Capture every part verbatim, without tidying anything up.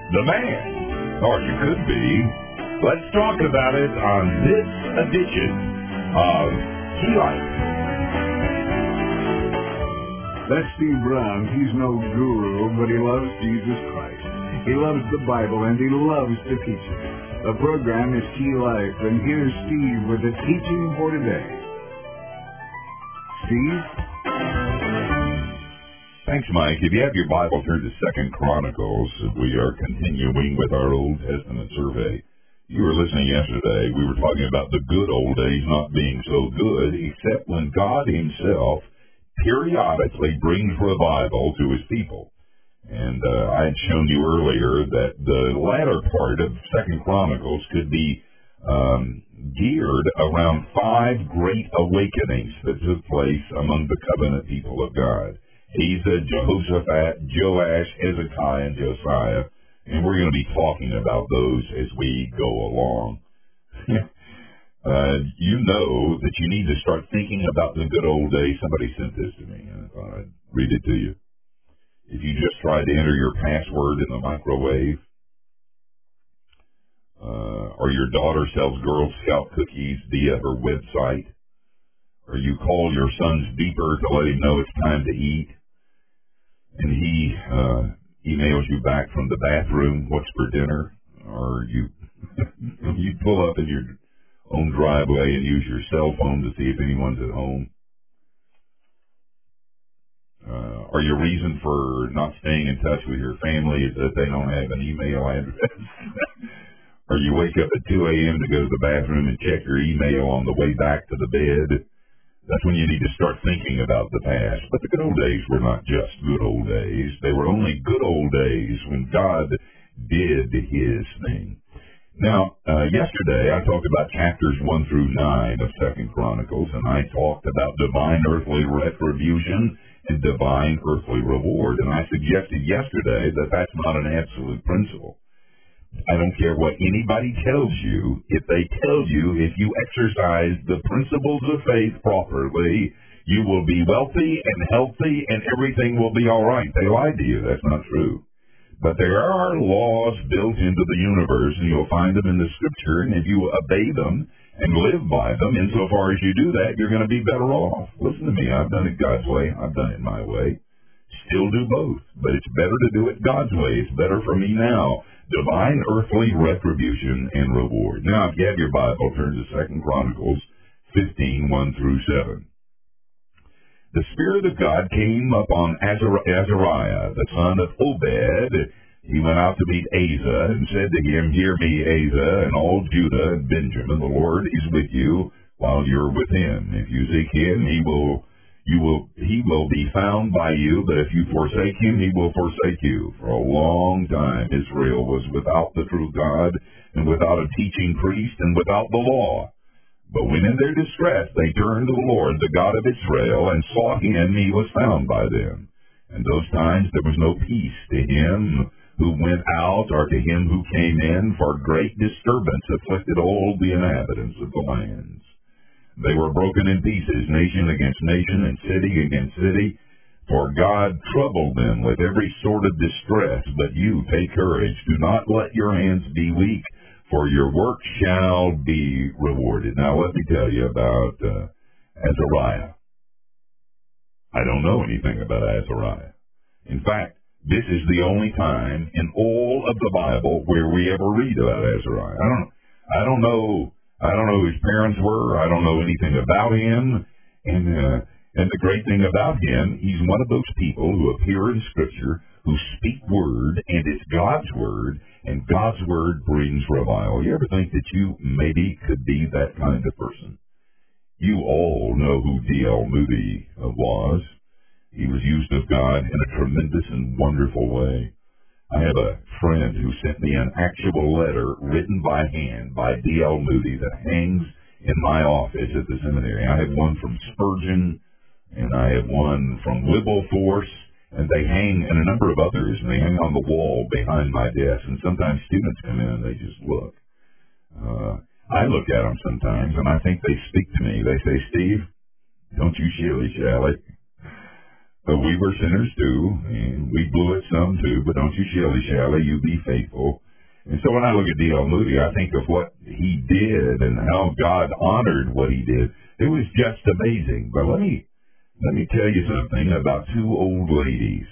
the man, or you could be. Let's talk about it on this edition of Key Life. That's Steve Brown. He's no guru, but he loves Jesus Christ. He loves the Bible, and he loves to teach it. The program is Key Life, and here's Steve with the teaching for today. Steve? Thanks, Mike. If you have your Bible, turn to Second Chronicles. We are continuing with our Old Testament survey. You were listening yesterday. We were talking about the good old days not being so good, except when God himself periodically brings revival to his people. And uh, I had shown you earlier that the latter part of Second Chronicles could be um, geared around five great awakenings that took place among the covenant people of God. Asa, Jehoshaphat, Joash, Hezekiah, and Josiah. And we're going to be talking about those as we go along. uh, you know that you need to start thinking about the good old days. Somebody sent this to me, and I thought I'd read it to you. If you just tried to enter your password in the microwave, uh, or your daughter sells Girl Scout cookies via her website, or you call your son's beeper to let him know it's time to eat, and he uh, emails you back from the bathroom, what's for dinner, or you you pull up in your own driveway and use your cell phone to see if anyone's at home. Uh, or your reason for not staying in touch with your family is that they don't have an email address. Or you wake up at two a.m. to go to the bathroom and check your email on the way back to the bed. That's when you need to start thinking about the past. But the good old days were not just good old days. They were only good old days when God did his thing. Now, uh, yesterday I talked about chapters one through nine of Second Chronicles, and I talked about divine earthly retribution and divine earthly reward. And I suggested yesterday that that's not an absolute principle. I don't care what anybody tells you. If they tell you if you exercise the principles of faith properly, you will be wealthy and healthy and everything will be all right. They lied to you. That's not true. But there are laws built into the universe, and you'll find them in the Scripture, and if you obey them and live by them, insofar as you do that, you're going to be better off. Listen to me. I've done it God's way. I've done it my way. Still do both, but it's better to do it God's way. It's better for me now. Divine earthly retribution and reward. Now, if you have your Bible, turn to Second Chronicles fifteen, one through seven. The Spirit of God came upon Azariah, the son of Obed. He went out to meet Asa and said to him, "Hear me, Asa, and all Judah and Benjamin. The Lord is with you while you're with him. If you seek him, he will, you will, he will be found by you. But if you forsake him, he will forsake you." For a long time, Israel was without the true God, and without a teaching priest, and without the law. But when in their distress they turned to the Lord, the God of Israel, and sought him, he was found by them. In those times there was no peace to him who went out, or to him who came in, for great disturbance afflicted all the inhabitants of the lands. They were broken in pieces, nation against nation, and city against city, for God troubled them with every sort of distress. But you take courage, do not let your hands be weak, for your work shall be rewarded. Now, let me tell you about uh, Azariah. I don't know anything about Azariah. In fact, this is the only time in all of the Bible where we ever read about Azariah. I don't, I don't know, I don't know who his parents were. I don't know anything about him. And uh, and the great thing about him, he's one of those people who appear in Scripture, who speak word, and it's God's word, and God's word brings revival. You ever think that you maybe could be that kind of person? You all know who D L Moody was. He was used of God in a tremendous and wonderful way. I have a friend who sent me an actual letter written by hand by D L Moody that hangs in my office at the seminary. I have one from Spurgeon, and I have one from Wilberforce, and they hang, and a number of others, and they hang on the wall behind my desk. And sometimes students come in and they just look. Uh, I look at them sometimes, and I think they speak to me. They say, "Steve, don't you shilly-shally." But we were sinners too, and we blew it some too, but don't you shilly-shally, you be faithful. And so when I look at D L. Moody, I think of what he did and how God honored what he did. It was just amazing. But let me let me tell you something about two old ladies.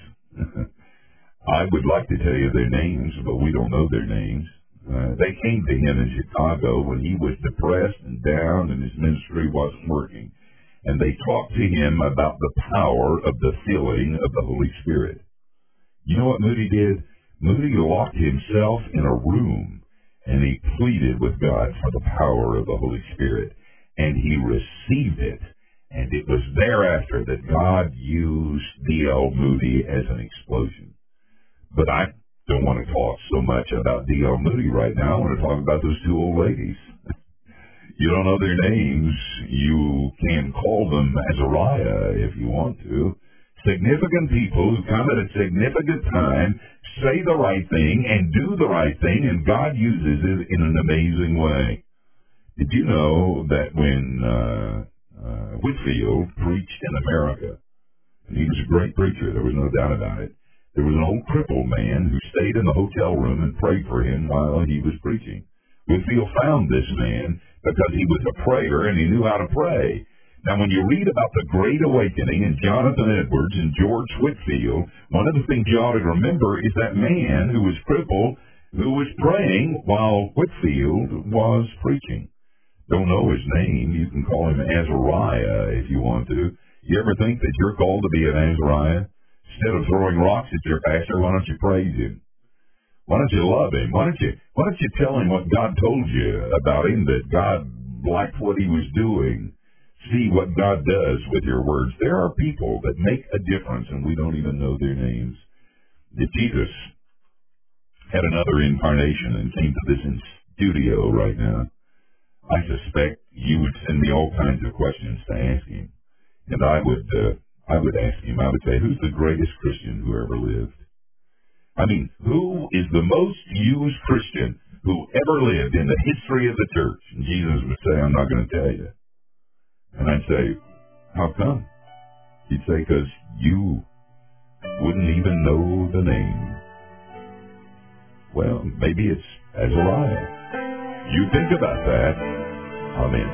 I would like to tell you their names, but we don't know their names. Uh, they came to him in Chicago when he was depressed and down and his ministry wasn't working. And they talked to him about the power of the filling of the Holy Spirit. You know what Moody did? Moody locked himself in a room, and he pleaded with God for the power of the Holy Spirit, and he received it. And it was thereafter that God used D L. Moody as an explosion. But I don't want to talk so much about D L. Moody right now. I want to talk about those two old ladies. You don't know their names. You can call them Azariah if you want to. Significant people who come at a significant time, say the right thing, and do the right thing, and God uses it in an amazing way. Did you know that when uh, uh, Whitefield preached in America, and he was a great preacher, there was no doubt about it, there was an old crippled man who stayed in the hotel room and prayed for him while he was preaching. Whitefield found this man because he was a prayer and he knew how to pray. Now, when you read about the Great Awakening and Jonathan Edwards and George Whitefield, one of the things you ought to remember is that man who was crippled, who was praying while Whitefield was preaching. Don't know his name. You can call him Azariah if you want to. You ever think that you're called to be an Azariah? Instead of throwing rocks at your pastor, why don't you praise him? Why don't you love him? Why don't you, why don't you tell him what God told you about him, that God liked what he was doing? See what God does with your words. There are people that make a difference, and we don't even know their names. If Jesus had another incarnation and came to this in studio right now, I suspect you would send me all kinds of questions to ask him. And I would, uh, I would ask him, I would say, who's the greatest Christian who ever lived? I mean, who is the most used Christian who ever lived in the history of the church? And Jesus would say, I'm not going to tell you. And I'd say, how come? He'd say, because you wouldn't even know the name. Well, maybe it's Azariah. You think about that. Amen.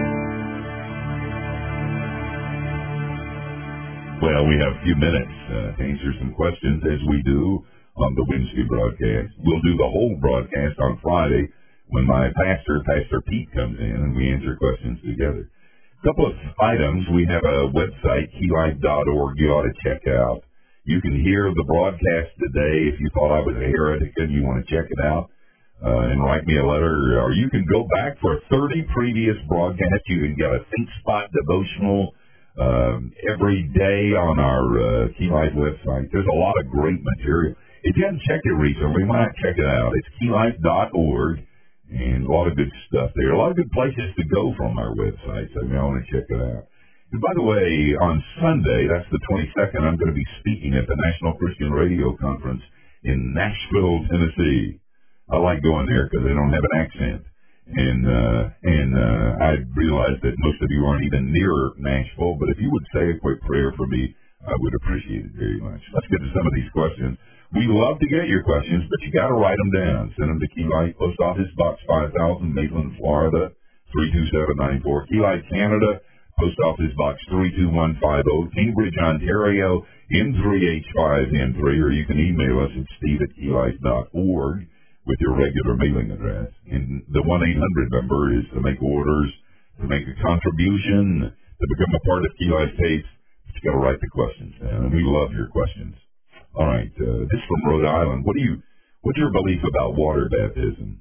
Well, we have a few minutes uh, to answer some questions, as we do on the Wednesday broadcast. We'll do the whole broadcast on Friday when my pastor, Pastor Pete, comes in and we answer questions together. A couple of items. We have a website, key life dot org, you ought to check out. You can hear the broadcast today. If you thought I was a heretic and you want to check it out, uh, and write me a letter, or you can go back for thirty previous broadcasts. You can get a Think Spot devotional um, every day on our uh, Key Life website. There's a lot of great material. If you haven't checked it recently, why not check it out? It's key life dot org. And a lot of good stuff there. A lot of good places to go from our website, so you want to check it out. And by the way, on Sunday, that's the twenty-second, I'm going to be speaking at the National Christian Radio Conference in Nashville, Tennessee. I like going there because they don't have an accent. And uh, and uh, I realize that most of you aren't even near Nashville, but if you would say a quick prayer for me, I would appreciate it very much. Let's get to some of these questions. We love to get your questions, but you got to write them down. Send them to Key Life, Post Office Box five thousand, Maitland, Florida, three two seven nine four. Key Life, Canada, Post Office Box three two one five zero, Cambridge, Ontario, N three H five N three, or you can email us at steve at key life dot org with your regular mailing address. And the one eight hundred number is to make orders, to make a contribution, to become a part of Key Life Tapes. But you got to write the questions down, and we love your questions. All right, uh, this from Rhode Island. What do you, what's your belief about water baptism?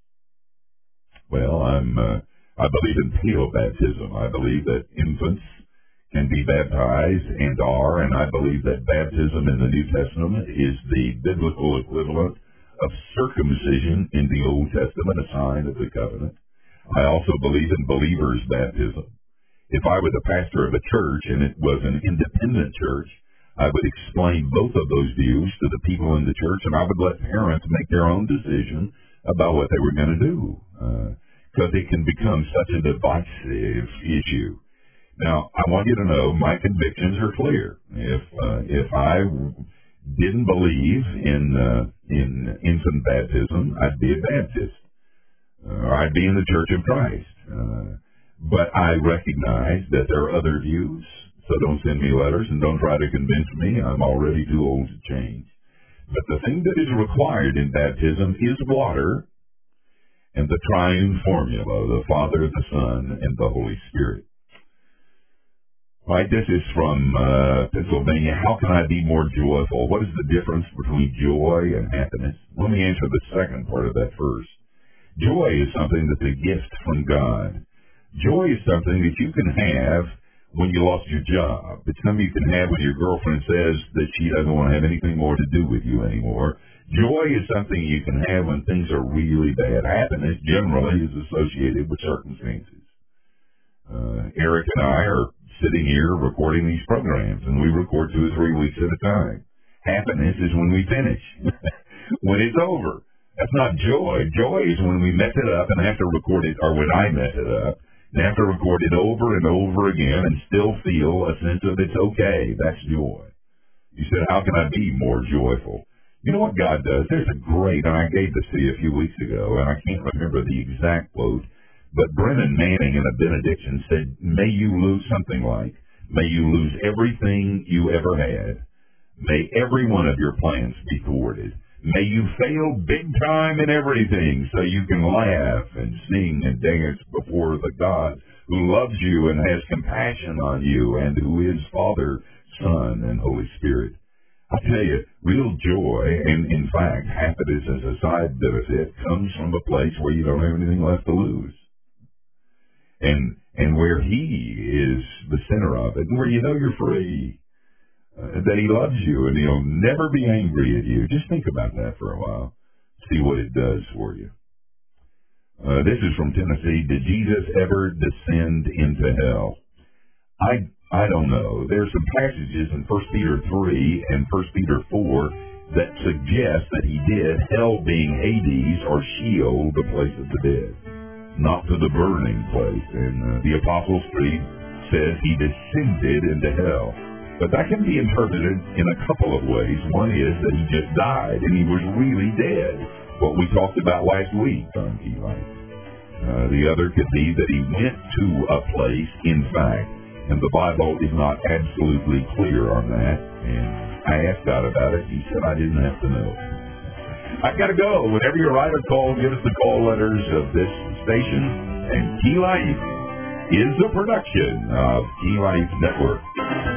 Well, I'm, uh, I believe in paedo baptism. I believe that infants can be baptized and are, and I believe that baptism in the New Testament is the biblical equivalent of circumcision in the Old Testament, a sign of the covenant. I also believe in believers' baptism. If I was a pastor of a church and it was an independent church, I would explain both of those views to the people in the church, and I would let parents make their own decision about what they were going to do, because uh, it can become such a divisive issue. Now, I want you to know my convictions are clear. If uh, if I didn't believe in uh, in infant baptism, I'd be a Baptist. Uh, I'd be in the Church of Christ. Uh, but I recognize that there are other views, so don't send me letters and don't try to convince me. I'm already too old to change. But the thing that is required in baptism is water and the triune formula, the Father, the Son, and the Holy Spirit. Right, this is from uh, Pennsylvania. How can I be more joyful? What is the difference between joy and happiness? Let me answer the second part of that first. Joy is something that's a gift from God. Joy is something that you can have when you lost your job. It's something you can have when your girlfriend says that she doesn't want to have anything more to do with you anymore. Joy is something you can have when things are really bad. Happiness generally is associated with circumstances. Uh, Eric and I are sitting here recording these programs, and we record two or three weeks at a time. Happiness is when we finish, when it's over. That's not joy. Joy is when we mess it up and have to record it, or when I mess it up, and have to record it over and over again and still feel a sense of it's okay. That's joy. You said, how can I be more joyful? You know what God does? There's a great, and I gave this to you a few weeks ago, and I can't remember the exact quote, but Brennan Manning in a benediction said, may you lose something like, may you lose everything you ever had. May every one of your plans be thwarted. May you fail big time in everything so you can laugh and sing and dance before the God who loves you and has compassion on you and who is Father, Son, and Holy Spirit. I tell you, real joy, and in fact, happiness as a side benefit, comes from a place where you don't have anything left to lose. And and where He is the center of it, and where you know you're free. Uh, that He loves you and He'll never be angry at you. Just think about that for a while. See what it does for you. Uh, this is from Tennessee. Did Jesus ever descend into hell? I I don't know. There's some passages in First Peter three and First Peter four that suggest that He did, hell being Hades or Sheol, the place of the dead, not to the burning place. And uh, the Apostles' Creed says He descended into hell. But that can be interpreted in a couple of ways. One is that He just died and He was really dead, what we talked about last week on Key Life. Uh, the other could be that He went to a place, in fact, and the Bible is not absolutely clear on that. And I asked God about it. He said I didn't have to know. I've got to go. Whenever you write a call, give us the call letters of this station. And Key Life is a production of Key Life Network.